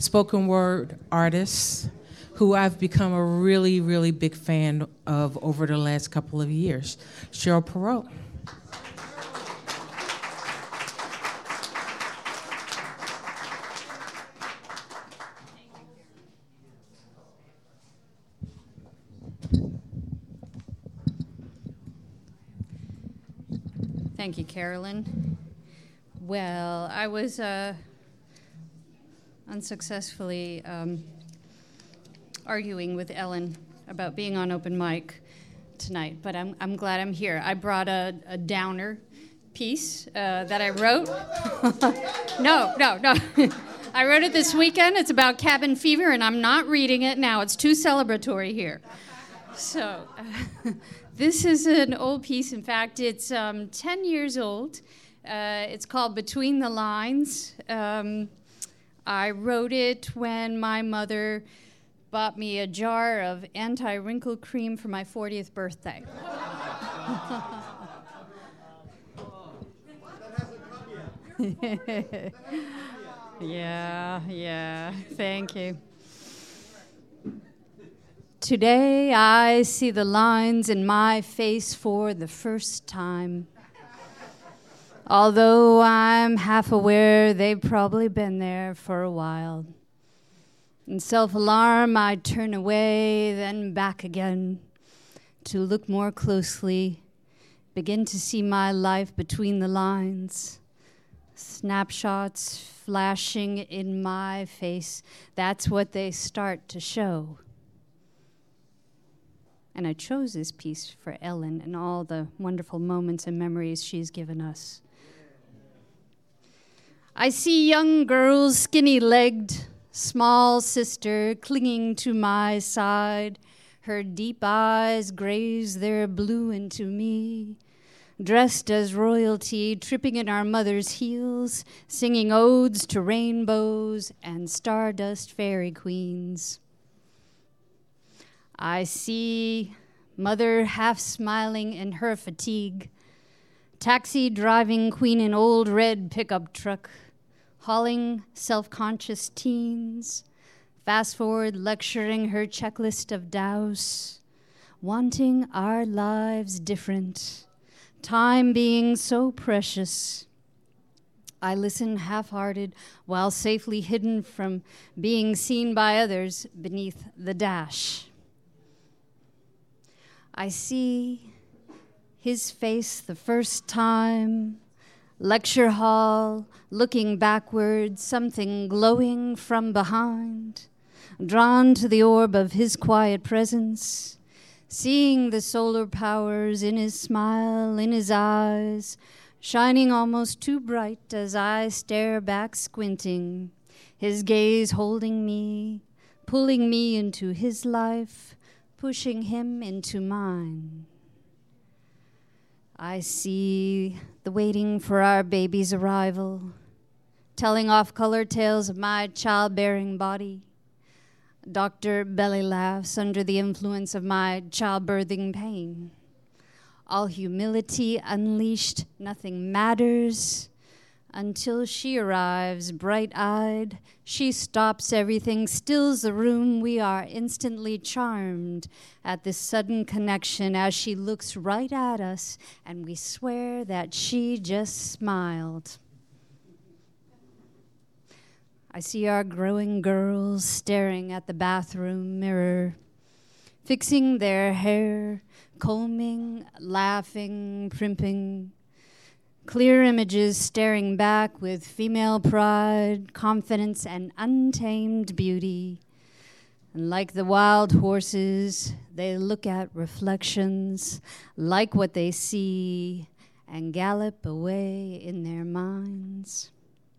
spoken word artist who I've become a really, really big fan of over the last couple of years, Cheryl Perot. Thank you, Carolyn. Well, I was unsuccessfully arguing with Ellen about being on open mic tonight, but I'm glad I'm here. I brought a downer piece that I wrote. No. I wrote it this weekend. It's about cabin fever, and I'm not reading it now. It's too celebratory here. So this is an old piece. In fact, it's 10 years old. It's called Between the Lines. I wrote it when my mother bought me a jar of anti-wrinkle cream for my 40th birthday. Yeah, thank you. Today I see the lines in my face for the first time. Although I'm half aware they've probably been there for a while. In self-alarm, I turn away, then back again to look more closely, begin to see my life between the lines. Snapshots flashing in my face, that's what they start to show. And I chose this piece for Ellen and all the wonderful moments and memories she's given us. I see young girls, skinny-legged, small sister clinging to my side. Her deep eyes graze their blue into me. Dressed as royalty, tripping in our mother's heels, singing odes to rainbows and stardust fairy queens. I see mother half smiling in her fatigue, taxi driving queen in old red pickup truck, hauling self-conscious teens, fast forward lecturing her checklist of douse, wanting our lives different, time being so precious. I listen half-hearted while safely hidden from being seen by others beneath the dash. I see his face the first time, lecture hall, looking backward, something glowing from behind, drawn to the orb of his quiet presence, seeing the solar powers in his smile, in his eyes, shining almost too bright as I stare back squinting, his gaze holding me, pulling me into his life, pushing him into mine. I see the waiting for our baby's arrival, telling off-color tales of my childbearing body. Dr. Belly laughs under the influence of my childbirthing pain. All humility unleashed, nothing matters. Until she arrives, bright-eyed, she stops everything, stills the room. We are instantly charmed at this sudden connection as she looks right at us, and we swear that she just smiled. I see our growing girls staring at the bathroom mirror, fixing their hair, combing, laughing, primping. Clear images staring back with female pride, confidence, and untamed beauty. And like the wild horses, they look at reflections, like what they see, and gallop away in their minds.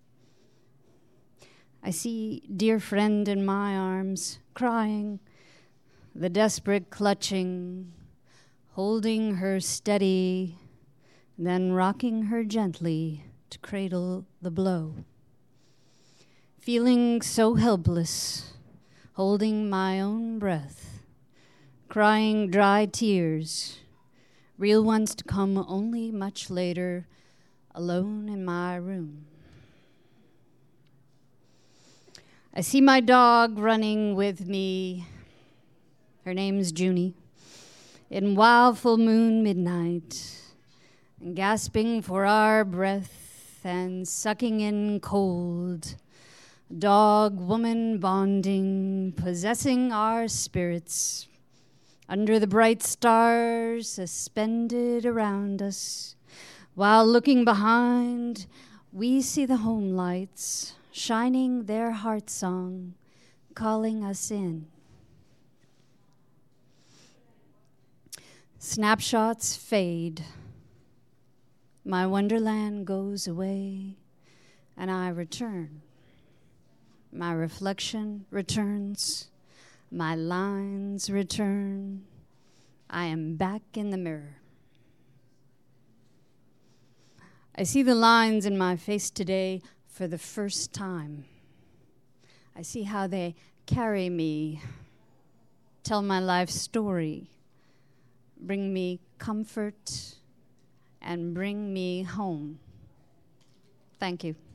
I see dear friend in my arms, crying, the desperate clutching, holding her steady, then rocking her gently to cradle the blow. Feeling so helpless, holding my own breath, crying dry tears, real ones to come only much later, alone in my room. I see my dog running with me. Her name's Junie. In wild full moon midnight, and gasping for our breath and sucking in cold. Dog woman bonding, possessing our spirits. Under the bright stars suspended around us, while looking behind, we see the home lights shining their heart song, calling us in. Snapshots fade. My wonderland goes away, and I return. My reflection returns. My lines return. I am back in the mirror. I see the lines in my face today for the first time. I see how they carry me, tell my life story, bring me comfort, and bring me home. Thank you.